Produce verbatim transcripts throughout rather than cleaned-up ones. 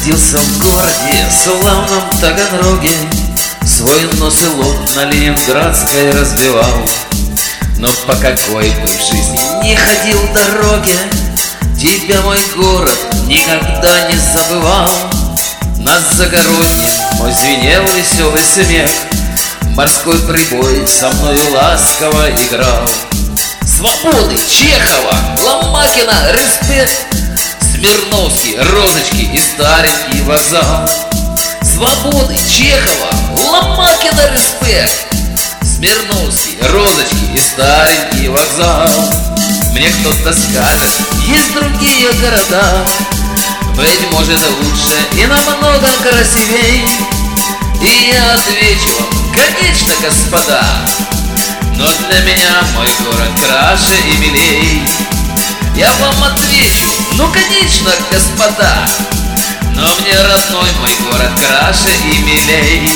родился в городе, славном Таганроге, свой нос и лоб на Ленинградской разбивал. Но по какой бы в жизни не ходил дороге, тебя мой город никогда не забывал. Над Загороднем мой звенел веселый смех, морской прибой со мною ласково играл. Свободы, Чехова, Ломакина, респект, Смирновский, Розочки и старенький вокзал. Свободы, Чехова, Ломакина, респект, Смирновский, Розочки и старенький вокзал. Мне кто-то скажет, есть другие города, быть может лучше и намного красивей. И я отвечу вам, конечно, господа, но для меня мой город краше и милей. Я вам отвечу, ну конечно, господа, но мне родной мой город краше и милей.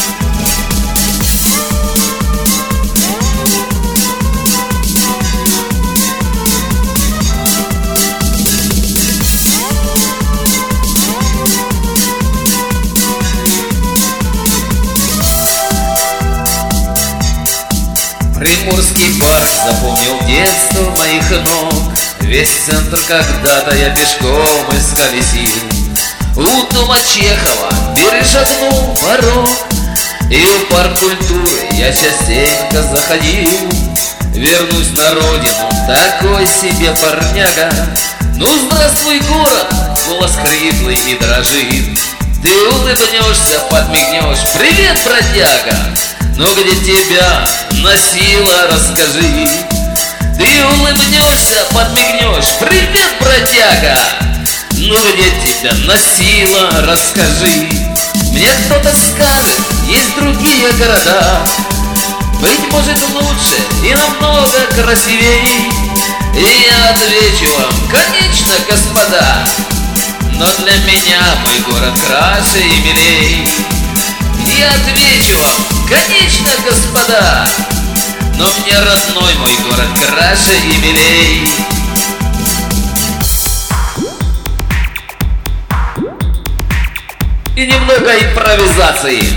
Приморский парк запомнил детство моих ног, весь центр когда-то я пешком исколесил. У дома Чехова перешагнул порог, и в парк культуры я частенько заходил. Вернусь на родину, такой себе парняга. Ну здравствуй, город, голос хриплый и дрожит. Ты улыбнешься, подмигнешь, привет, бродяга. Но где тебя носило, расскажи. Ты улыбнешься, подмигнешь, привет, бродяга. Ну где тебя носило, расскажи. Мне кто-то скажет, есть другие города, быть может лучше и намного красивей. И я отвечу вам, конечно, господа, но для меня мой город краше и милей. Я отвечу вам, конечно, господа, но мне родной мой город краше и милей. И немного импровизации.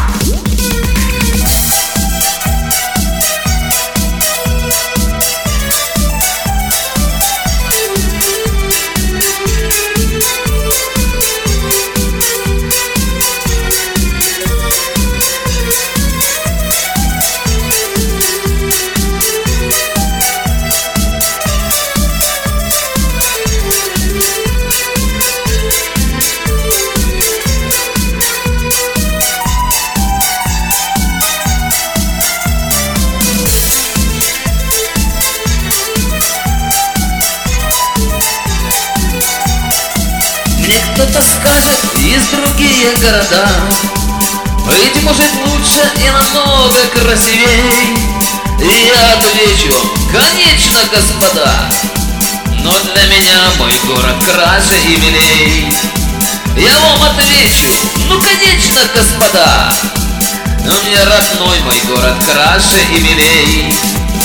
Мне кто-то скажет, есть другие города, быть может лучше и намного красивей. И я отвечу, конечно, господа, но для меня мой город краше и милей. Я вам отвечу, ну конечно, господа, но мне родной мой город краше и милей.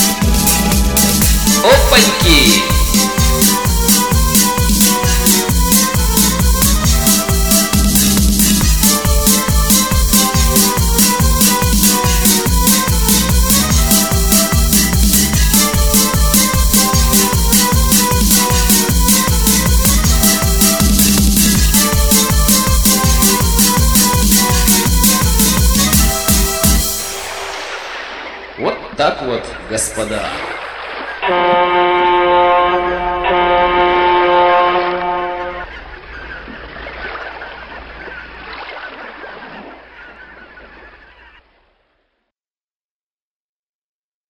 Опаньки! Вот так вот, господа.